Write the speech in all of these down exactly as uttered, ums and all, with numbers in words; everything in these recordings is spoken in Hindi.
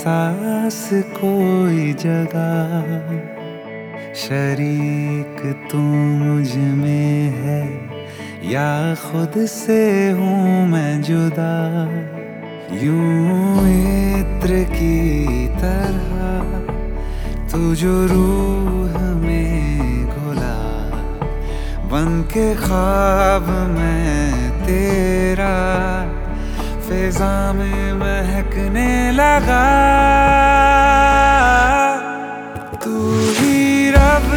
एहसास कोई जगह, शरीक तू मुझ में है या खुद से हूँ मैं जुदा। यूं इत्र की तरह तू जो रूह में घुला, बन के ख्वाब मैं तेरा फिजा में महकने लगा। तू ही रब,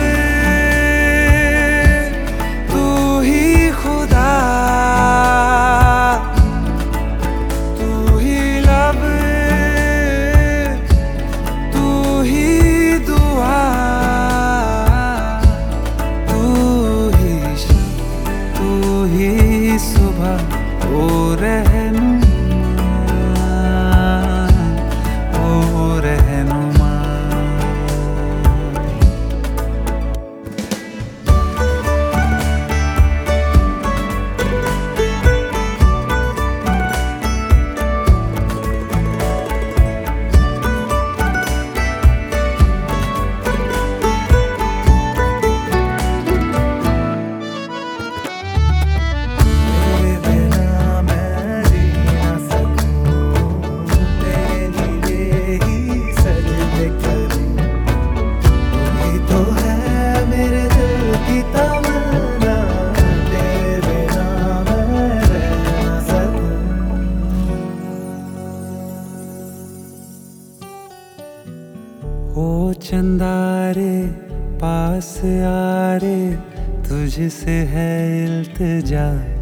तू ही खुदा, तू ही लब, तू ही दुआ, तू ही शब, तू ही सुबह ओ रहनुमा, ओ रहनुमा। ओ चंदारे पास आ रे, तुझसे है इल्तिजा,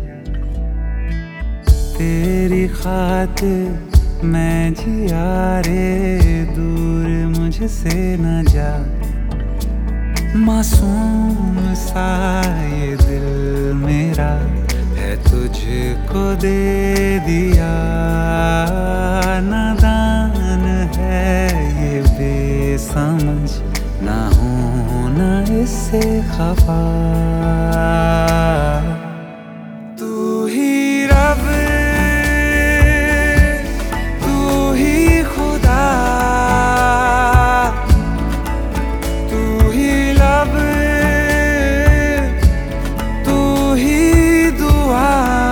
तेरी खातिर मैं जिया रे, दूर मुझसे न जा। मासूम सा ये दिल मेरा है तुझको दे दिया, नादान है ये बेसमझ, ना हूं ना इससे खफा। तू ही रब, तू ही खुदा, तू ही लब, तू ही दुआ,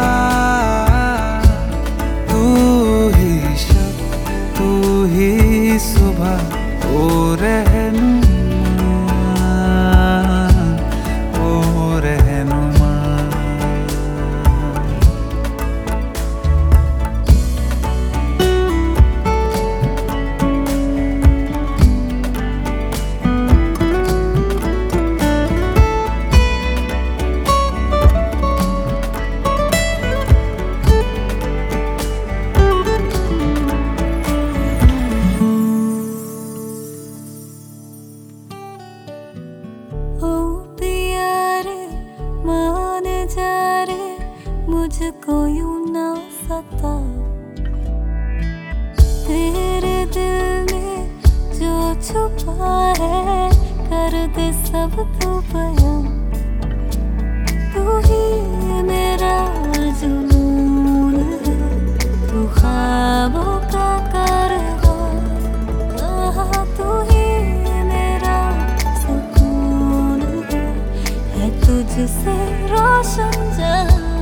तू ही शब, तू ही सुबह ओ रहनुमा, ओ रहनुमा। मुझको यूं ना सता, तेरे दिल में जो छुपा है कर दे सब तू बयां। तू ही मेरा जुनून है, तू ख्वाबों का कारवां, तू ही मेरा सुकून है, है तुझसे रोशन जहां।